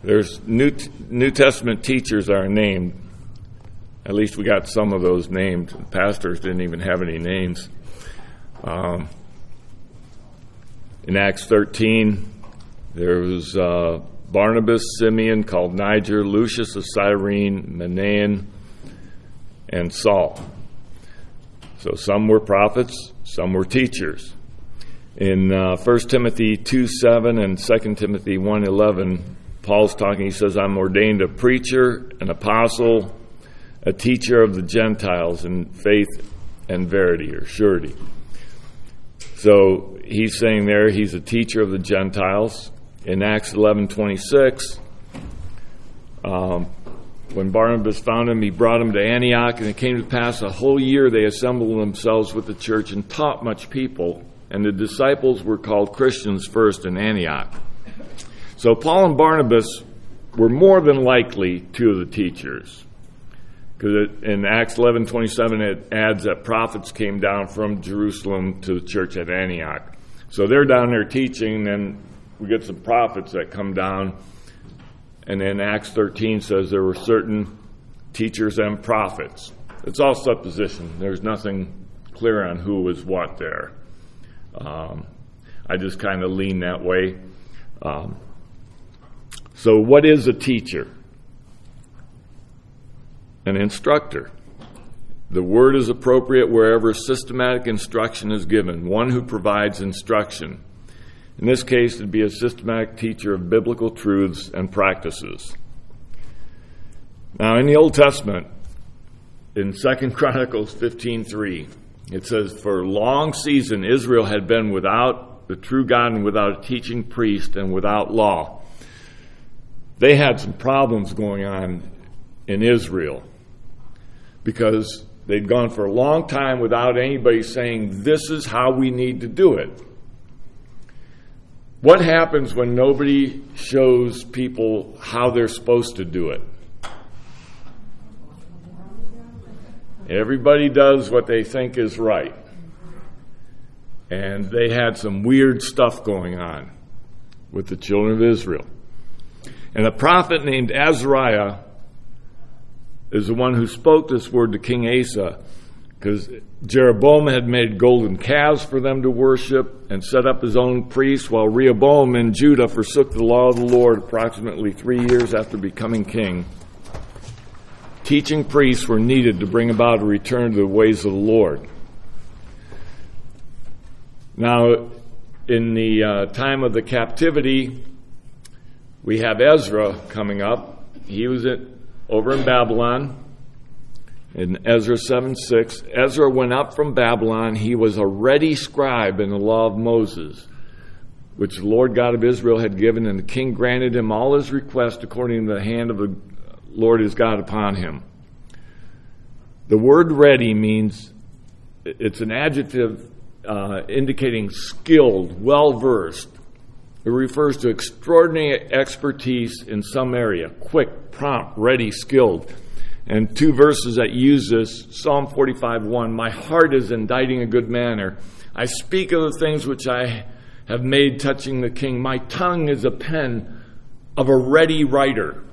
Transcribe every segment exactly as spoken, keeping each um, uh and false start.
There's New New Testament teachers are named. At least we got some of those named. Pastors didn't even have any names. Um, in Acts thirteen, there was uh, Barnabas, Simeon, called Niger, Lucius of Cyrene, Manaen, and Saul. So some were prophets, some were teachers. In uh, First Timothy two seven and Second Timothy one eleven, Paul's talking, he says, I'm ordained a preacher, an apostle, a teacher of the Gentiles in faith and verity, or surety. So he's saying there he's a teacher of the Gentiles. In Acts eleven twenty-six, um, when Barnabas found him, he brought him to Antioch, and it came to pass a whole year they assembled themselves with the church and taught much people, and the disciples were called Christians first in Antioch. So Paul and Barnabas were more than likely two of the teachers. Because in Acts eleven twenty-seven, it adds that prophets came down from Jerusalem to the church at Antioch. So they're down there teaching, and we get some prophets that come down. And then Acts thirteen says there were certain teachers and prophets. It's all supposition. There's nothing clear on who was what there. Um, I just kind of lean that way. Um, so what is a teacher? An instructor. The word is appropriate wherever systematic instruction is given, one who provides instruction. In this case, it would be a systematic teacher of biblical truths and practices. Now, in the Old Testament, in Second Chronicles fifteen three, it says, for a long season Israel had been without the true God and without a teaching priest and without law. They had some problems going on in Israel because they'd gone for a long time without anybody saying, this is how we need to do it. What happens when nobody shows people how they're supposed to do it? Everybody does what they think is right. And they had some weird stuff going on with the children of Israel. And a prophet named Azariah is the one who spoke this word to King Asa, because Jeroboam had made golden calves for them to worship and set up his own priests, while Rehoboam in Judah forsook the law of the Lord approximately three years after becoming king. Teaching priests were needed to bring about a return to the ways of the Lord. Now, in the uh, time of the captivity, we have Ezra coming up. He was at, over in Babylon. In Ezra seven six, Ezra went up from Babylon. He was a ready scribe in the law of Moses, which the Lord God of Israel had given, and the king granted him all his requests according to the hand of the Lord his God upon him. The word ready means, it's an adjective uh, indicating skilled, well-versed. It refers to extraordinary expertise in some area, quick, prompt, ready, skilled. And two verses that use this, Psalm forty-five one, my heart is inditing a good manner. I speak of the things which I have made touching the king. My tongue is a pen of a ready writer.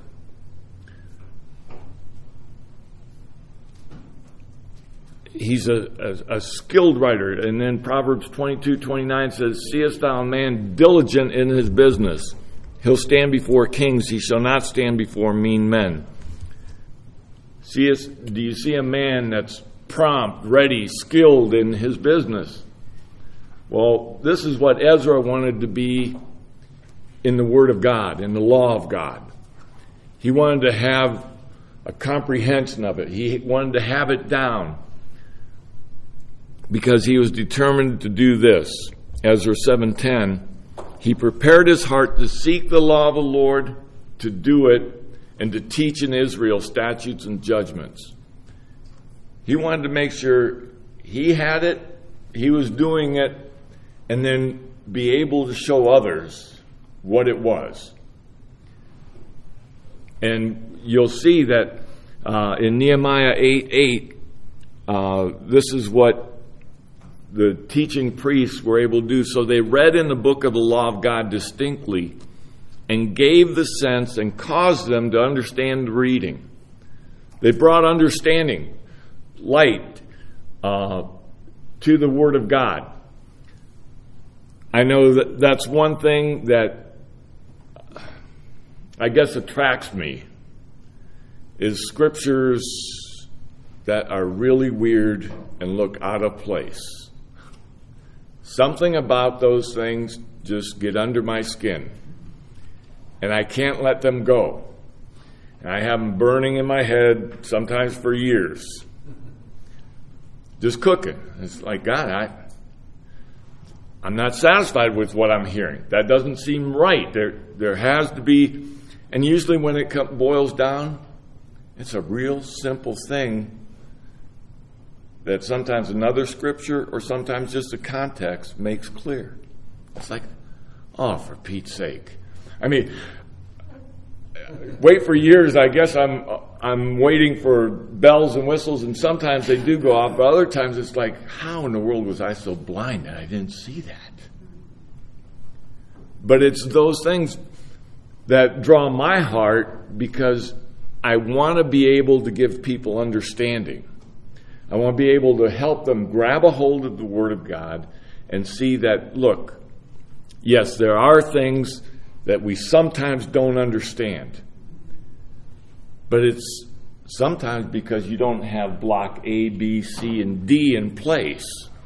He's a, a, a skilled writer. And then Proverbs twenty-two twenty-nine says, seest thou a man diligent in his business? He'll stand before kings. He shall not stand before mean men. See, do you see a man that's prompt, ready, skilled in his business? Well, this is what Ezra wanted to be in the Word of God, in the law of God. He wanted to have a comprehension of it. He wanted to have it down because he was determined to do this. Ezra seven ten, he prepared his heart to seek the law of the Lord, to do it, and to teach in Israel statutes and judgments. He wanted to make sure he had it, he was doing it, and then be able to show others what it was. And you'll see that uh, in Nehemiah eight eight, uh, this is what the teaching priests were able to do. So they read in the book of the law of God distinctly and gave the sense and caused them to understand the reading. They brought understanding, light, uh, to the Word of God. I know that that's one thing that I guess attracts me, is scriptures that are really weird and look out of place. Something about those things just get under my skin, and I can't let them go. And I have them burning in my head sometimes for years. Just cooking. It's like, God, I, I'm not satisfied with what I'm hearing. That doesn't seem right. There, there has to be, and usually when it come, boils down, it's a real simple thing that sometimes another scripture or sometimes just the context makes clear. It's like, oh, for Pete's sake. I mean, wait for years, I guess I'm I'm waiting for bells and whistles, and sometimes they do go off, but other times it's like, how in the world was I so blind that I didn't see that? But it's those things that draw my heart because I want to be able to give people understanding. I want to be able to help them grab a hold of the Word of God and see that, look, yes, there are things that we sometimes don't understand. But it's sometimes because you don't have block A, B, C, and D in place.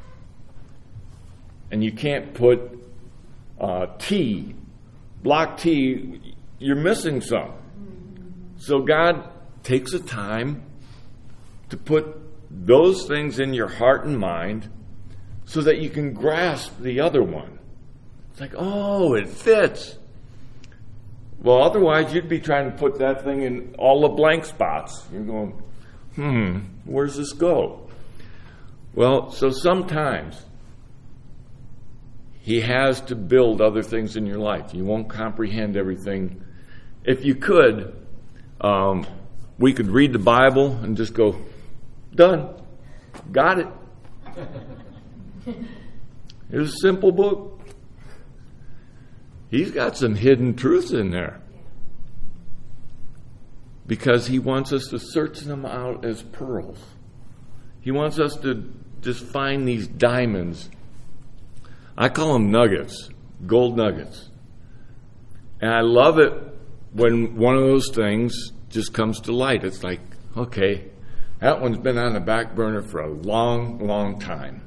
And you can't put uh, T, block T, you're missing some. So God takes the time to put those things in your heart and mind so that you can grasp the other one. It's like, oh, it fits. Well, otherwise you'd be trying to put that thing in all the blank spots. You're going, hmm, where's this go? Well, so sometimes He has to build other things in your life. You won't comprehend everything. If you could, um, we could read the Bible and just go, done. Got it. It's a simple book. He's got some hidden truths in there. Because He wants us to search them out as pearls. He wants us to just find these diamonds. I call them nuggets, gold nuggets. And I love it when one of those things just comes to light. It's like, okay, that one's been on the back burner for a long, long time.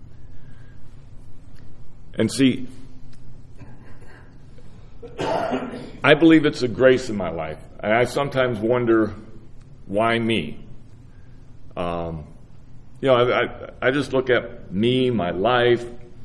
And see, I believe it's a grace in my life. And I sometimes wonder, why me? Um, you know, I, I, I just look at me, my life.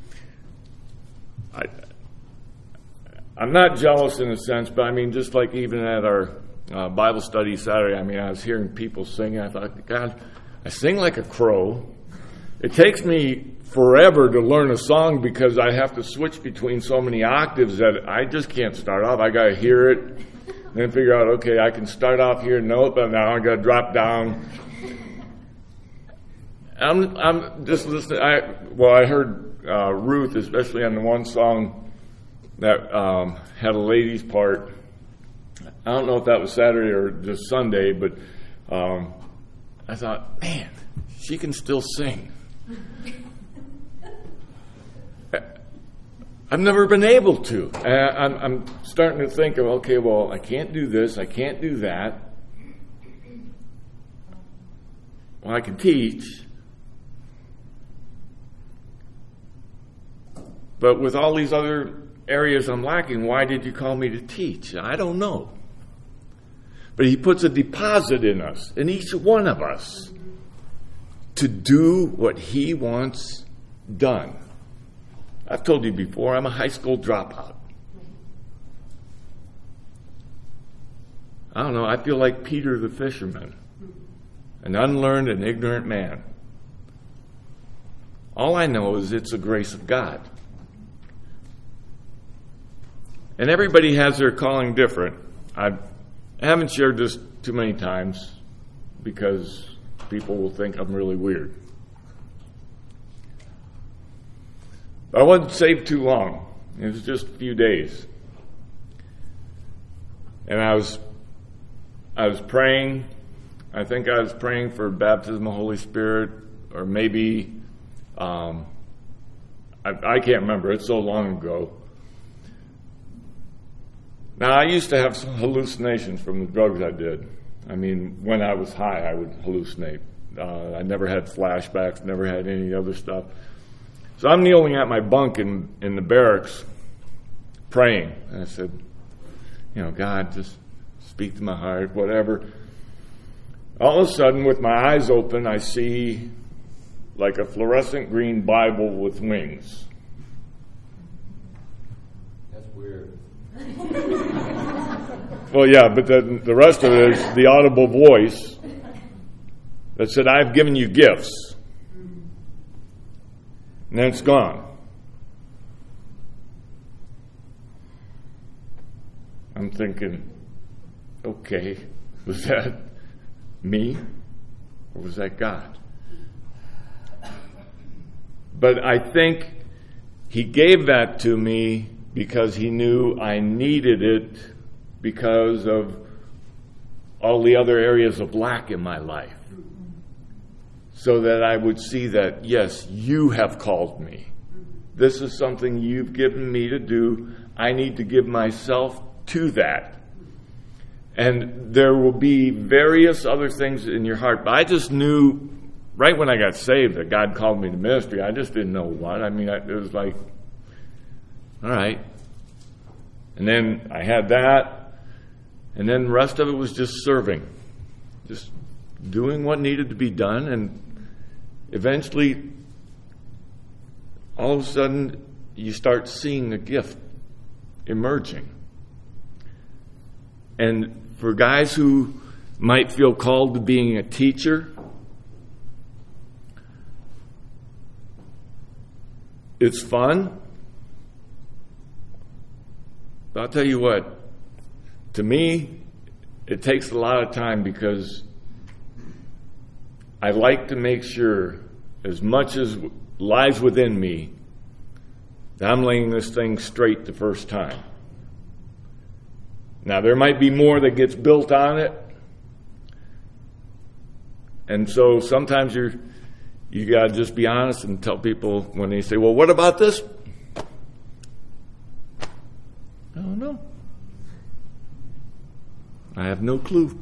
I, I'm not jealous in a sense, but I mean, just like even at our uh, Bible study Saturday, I mean, I was hearing people singing. I thought, God, I sing like a crow. It takes me forever to learn a song because I have to switch between so many octaves that I just can't start off. I got to hear it, then figure out, okay, I can start off here, note, but now I got to drop down. I'm, I'm just listening. I well, I heard uh, Ruth, especially on the one song that um, had a lady's part. I don't know if that was Saturday or just Sunday, but um, I thought, man, she can still sing. I've never been able to. I'm, I'm starting to think of, okay, well, I can't do this, I can't do that. Well, I can teach. But with all these other areas I'm lacking, why did you call me to teach? I don't know. But He puts a deposit in us, in each one of us, to do what He wants done. I've told you before, I'm a high school dropout. I don't know, I feel like Peter the fisherman, an unlearned and ignorant man. All I know is it's the grace of God. And everybody has their calling different. I haven't shared this too many times because people will think I'm really weird. I wasn't saved too long. It was just a few days. And I was, I was praying. I think I was praying for baptism of the Holy Spirit, or maybe, um, I, I can't remember. It's so long ago. Now, I used to have some hallucinations from the drugs I did. I mean, when I was high, I would hallucinate. Uh, I never had flashbacks, never had any other stuff. So I'm kneeling at my bunk in, in the barracks, praying. And I said, you know, God, just speak to my heart, whatever. All of a sudden, with my eyes open, I see like a fluorescent green Bible with wings. That's weird. Well, yeah, but the, the rest of it is the audible voice that said, I've given you gifts. And then it's gone. I'm thinking, okay, was that me or was that God? But I think he gave that to me because he knew I needed it because of all the other areas of lack in my life. So that I would see that, yes, you have called me. This is something you've given me to do. I need to give myself to that. And there will be various other things in your heart. But I just knew right when I got saved that God called me to ministry. I just didn't know what. I mean, it was like, all right. And then I had that. And then the rest of it was just serving. Just doing what needed to be done. And eventually, all of a sudden, you start seeing a gift emerging. And for guys who might feel called to being a teacher, it's fun. But I'll tell you what, to me, it takes a lot of time because I like to make sure, as much as lies within me, that I'm laying this thing straight the first time. Now, there might be more that gets built on it. And so sometimes you're, you got to just be honest and tell people when they say, well, what about this? I don't know. I have no clue.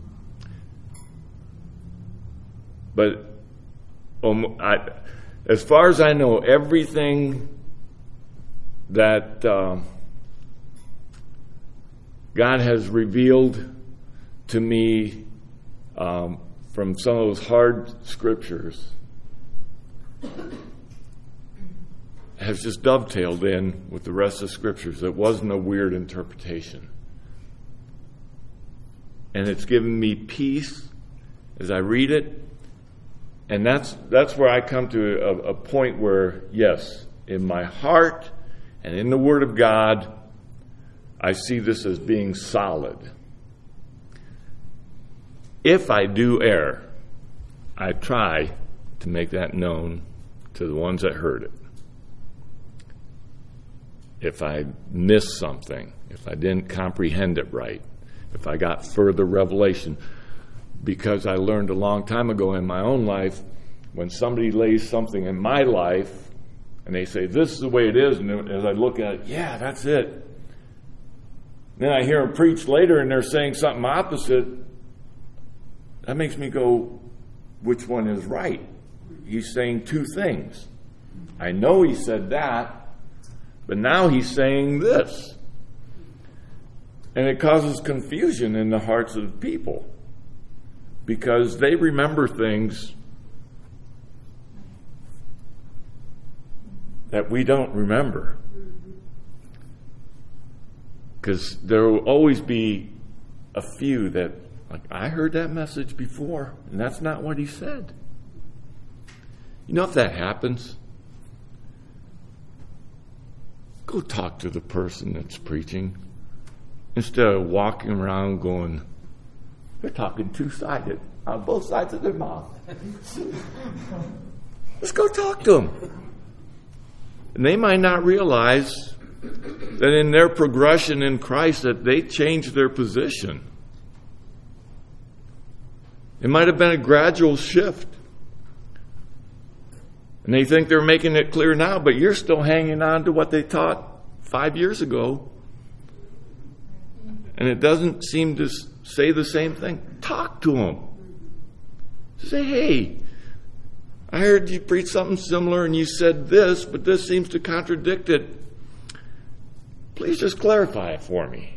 But um, I, as far as I know, everything that uh, God has revealed to me um, from some of those hard scriptures has just dovetailed in with the rest of the scriptures. It wasn't a weird interpretation. And it's given me peace as I read it. And that's that's where I come to a, a point where, yes, in my heart and in the Word of God, I see this as being solid. If I do err, I try to make that known to the ones that heard it. If I miss something, if I didn't comprehend it right, if I got further revelation, because I learned a long time ago in my own life, when somebody lays something in my life and they say, this is the way it is, and as I look at it, yeah, that's it. Then I hear them preach later and they're saying something opposite. That makes me go, which one is right? He's saying two things. I know he said that, but now he's saying this. And it causes confusion in the hearts of the people because they remember things that we don't remember. Because there will always be a few that, like, I heard that message before, and that's not what he said. You know, if that happens, go talk to the person that's preaching instead of walking around going, they're talking two-sided on both sides of their mouth. Let's go talk to them. And they might not realize that in their progression in Christ that they changed their position. It might have been a gradual shift. And they think they're making it clear now, but you're still hanging on to what they taught five years ago. And it doesn't seem to say the same thing. Talk to them. Say, hey, I heard you preach something similar and you said this, but this seems to contradict it. Please just clarify it for me.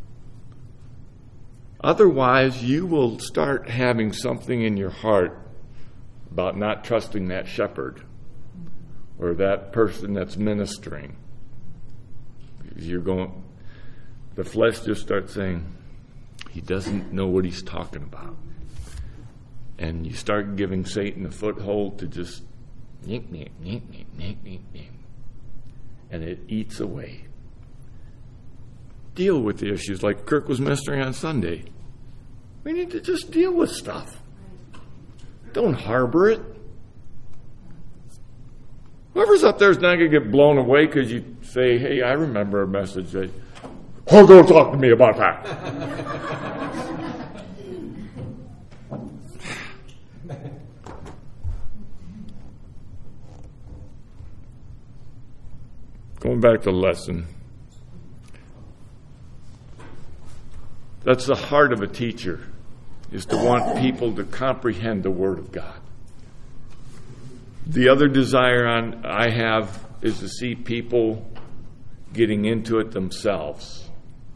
Otherwise, you will start having something in your heart about not trusting that shepherd or that person that's ministering. You're going, the flesh just starts saying, he doesn't know what he's talking about. And you start giving Satan a foothold to just, and it eats away. Deal with the issues like Kirk was ministering on Sunday. We need to just deal with stuff. Don't harbor it. Whoever's up there is not going to get blown away because you say, hey, I remember a message that, oh, don't talk to me about that. Going back to the lesson. That's the heart of a teacher, is to want people to comprehend the Word of God. The other desire on, I have is to see people getting into it themselves.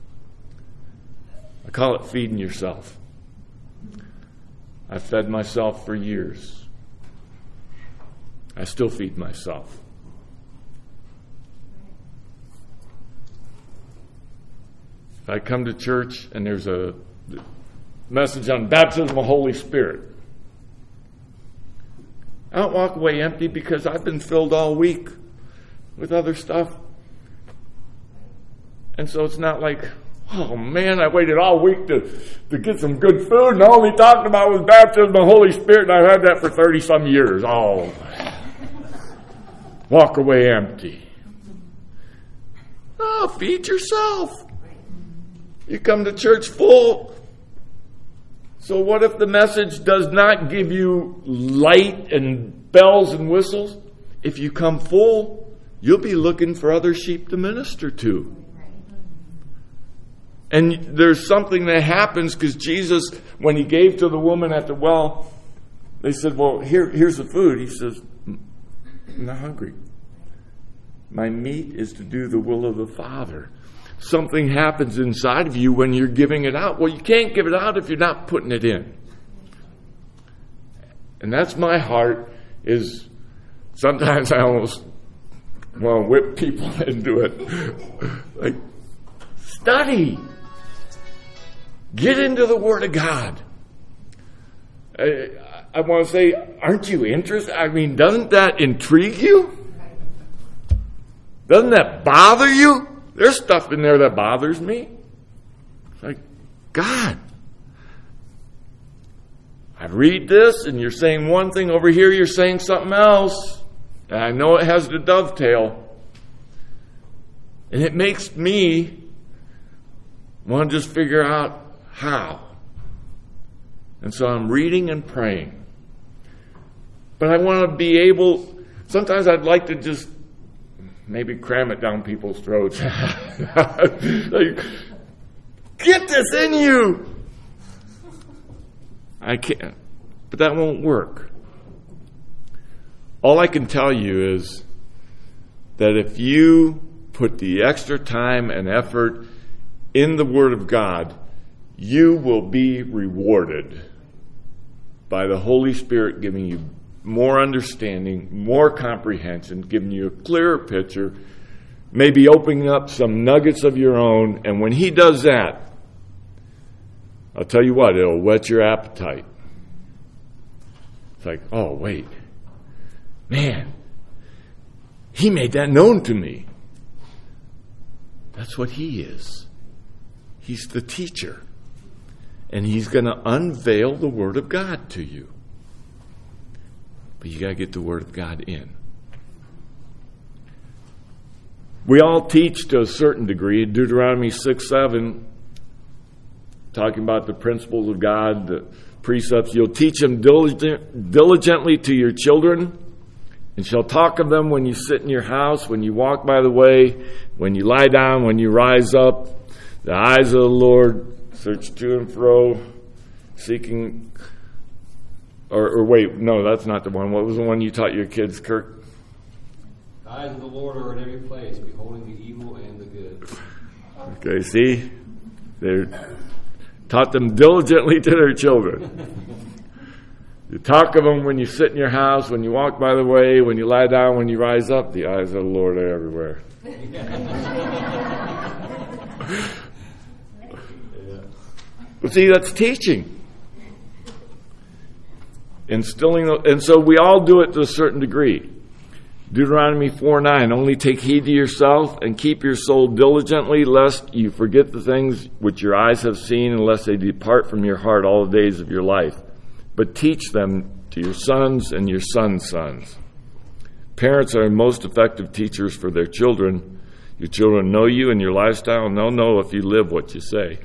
I call it feeding yourself. I fed myself for years. I still feed myself. If I come to church and there's a message on baptism of the Holy Spirit, I don't walk away empty because I've been filled all week with other stuff. And so it's not like, oh man, I waited all week to, to get some good food and all he talked about was baptism of the Holy Spirit and I've had that for thirty some years. Oh, walk away empty. Oh, feed yourself. You come to church full. So what if the message does not give you light and bells and whistles? If you come full, you'll be looking for other sheep to minister to. And there's something that happens because Jesus, when he gave to the woman at the well, they said, well, here, here's the food. He says, I'm not hungry. My meat is to do the will of the Father. Something happens inside of you when you're giving it out. Well, you can't give it out if you're not putting it in. And that's my heart, is sometimes I almost want to whip people into it. Like, study. Get into the Word of God. I, I want to say, aren't you interested? I mean, doesn't that intrigue you? Doesn't that bother you? There's stuff in there that bothers me. It's like, God, I read this and you're saying one thing, over here you're saying something else. And I know it has the dovetail. And it makes me want to just figure out how. And so I'm reading and praying. But I want to be able, sometimes I'd like to just maybe cram it down people's throats. Like, get this in you. I can't. But that won't work. All I can tell you is that if you put the extra time and effort in the Word of God, you will be rewarded by the Holy Spirit giving you more understanding, more comprehension, giving you a clearer picture, maybe opening up some nuggets of your own. And when he does that, I'll tell you what, it'll whet your appetite. It's like, oh, wait. Man, he made that known to me. That's what he is. He's the teacher. And he's going to unveil the Word of God to you. But you got to get the Word of God in. We all teach to a certain degree. Deuteronomy six seven, talking about the principles of God, the precepts. You'll teach them diligent, diligently to your children, and shall talk of them when you sit in your house, when you walk by the way, when you lie down, when you rise up. The eyes of the Lord search to and fro, seeking... Or, or wait, no, that's not the one. What was the one you taught your kids, Kirk? The eyes of the Lord are in every place, beholding the evil and the good. Okay, see? They taught them diligently to their children. You talk of them when you sit in your house, when you walk by the way, when you lie down, when you rise up. The eyes of the Lord are everywhere. But see, that's teaching. Instilling, and so we all do it to a certain degree. Deuteronomy four nine, only take heed to yourself and keep your soul diligently, lest you forget the things which your eyes have seen, unless they depart from your heart all the days of your life. But teach them to your sons and your sons' sons. Parents are most effective teachers for their children. Your children know you and your lifestyle, and they'll know if you live what you say.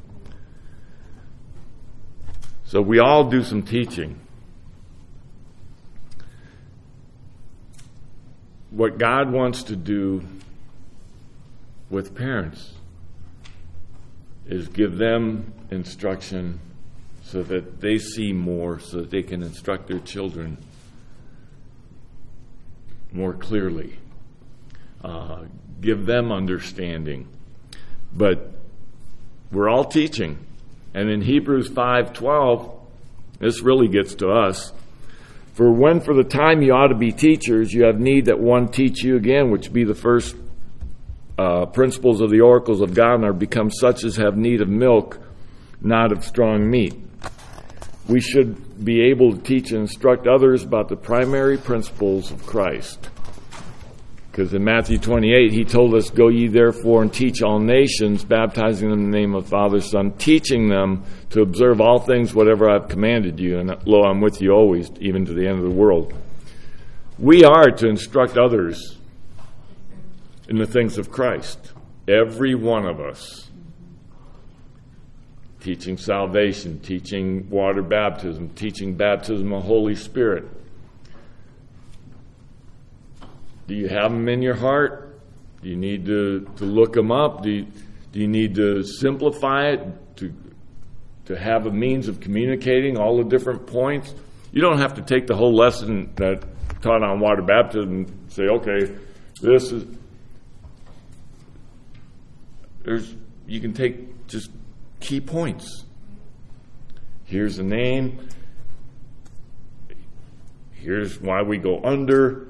So we all do some teaching. What God wants to do with parents is give them instruction so that they see more, so that they can instruct their children more clearly. Uh, give them understanding. But we're all teaching. And in Hebrews five twelve, this really gets to us. For when for the time you ought to be teachers, you have need that one teach you again, which be the first uh, principles of the oracles of God, and are become such as have need of milk, not of strong meat. We should be able to teach and instruct others about the primary principles of Christ. Because in Matthew twenty-eight, he told us, go ye therefore and teach all nations, baptizing them in the name of the Father, Son, teaching them to observe all things whatever I've commanded you. And lo, I'm with you always, even to the end of the world. We are to instruct others in the things of Christ. Every one of us. Teaching salvation, teaching water baptism, teaching baptism of the Holy Spirit. Do you have them in your heart? Do you need to, to look them up? Do you, do you need to simplify it, to, to have a means of communicating all the different points? You don't have to take the whole lesson that taught on water baptism and say, okay, this is... There's, you can take just key points. Here's the name. Here's why we go under.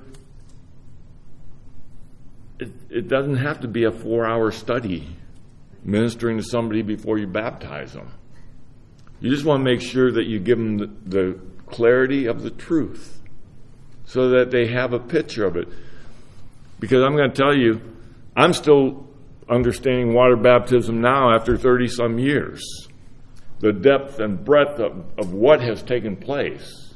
It, it doesn't have to be a four-hour study ministering to somebody before you baptize them. You just want to make sure that you give them the, the clarity of the truth so that they have a picture of it. Because I'm going to tell you, I'm still understanding water baptism now after thirty-some years. The depth and breadth of, of what has taken place.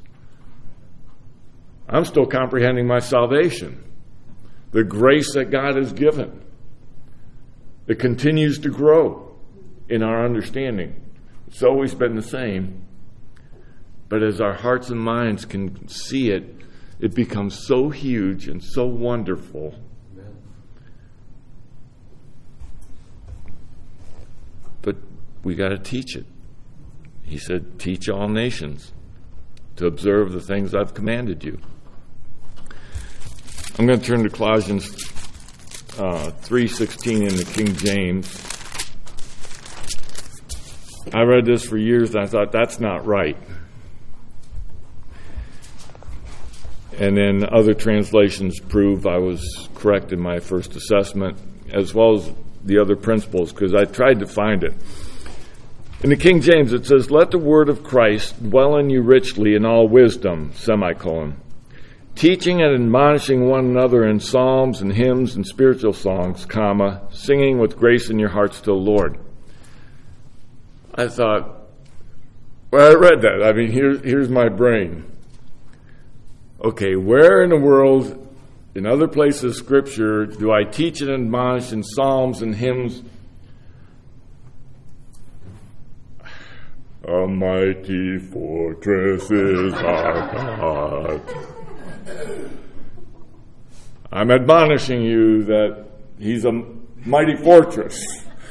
I'm still comprehending my salvation. The grace that God has given. It continues to grow in our understanding. It's always been the same. But as our hearts and minds can see it, it becomes so huge and so wonderful. Amen. But we got to teach it. He said, teach all nations to observe the things I've commanded you. I'm going to turn to Colossians uh, three sixteen in the King James. I read this for years and I thought, that's not right. And then other translations prove I was correct in my first assessment, as well as the other principles, because I tried to find it. In the King James it says, let the word of Christ dwell in you richly in all wisdom, semicolon. Teaching and admonishing one another in psalms and hymns and spiritual songs, comma, singing with grace in your hearts to the Lord. I thought, well, I read that. I mean, here, here's my brain. Okay, where in the world in other places of Scripture do I teach and admonish in psalms and hymns. A mighty fortress is our God. I'm admonishing you that He's a mighty fortress.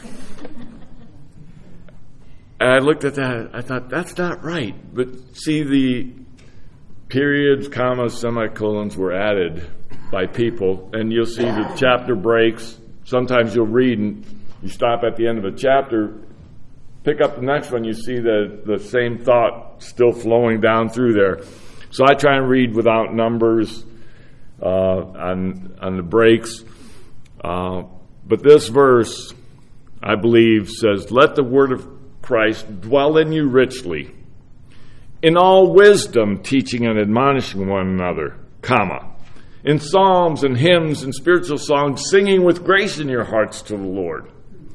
And I looked at that, I thought, that's not right. But see, the periods, commas, semicolons were added by people, and you'll see the chapter breaks. Sometimes you'll read and you stop at the end of a chapter, pick up the next one, you see the, the same thought still flowing down through there. So I try and read without numbers uh, on, on the breaks. Uh, but this verse, I believe, says, let the word of Christ dwell in you richly, in all wisdom, teaching and admonishing one another, comma, in psalms and hymns and spiritual songs, singing with grace in your hearts to the Lord.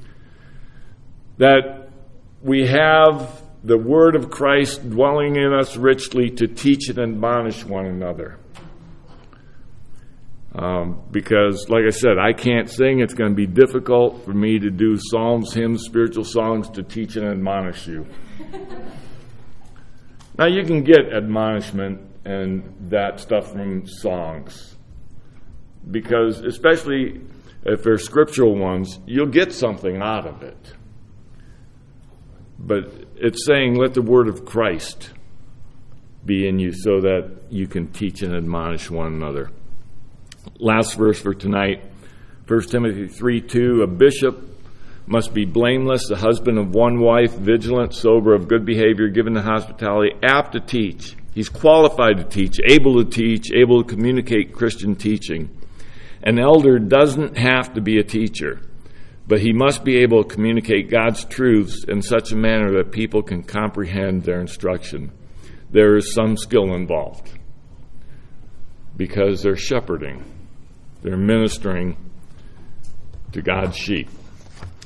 That we have the word of Christ dwelling in us richly to teach and admonish one another. Um, because, like I said, I can't sing. It's going to be difficult for me to do psalms, hymns, spiritual songs to teach and admonish you. Now, you can get admonishment and that stuff from songs. Because, especially if they're scriptural ones, you'll get something out of it. But it's saying, let the word of Christ be in you so that you can teach and admonish one another. Last verse for tonight, First Timothy three two, a bishop must be blameless, the husband of one wife, vigilant, sober, of good behavior, given to hospitality, apt to teach. He's qualified to teach, able to teach, able to communicate Christian teaching. An elder doesn't have to be a teacher, but he must be able to communicate God's truths in such a manner that people can comprehend their instruction. There is some skill involved because they're shepherding. They're ministering to God's sheep.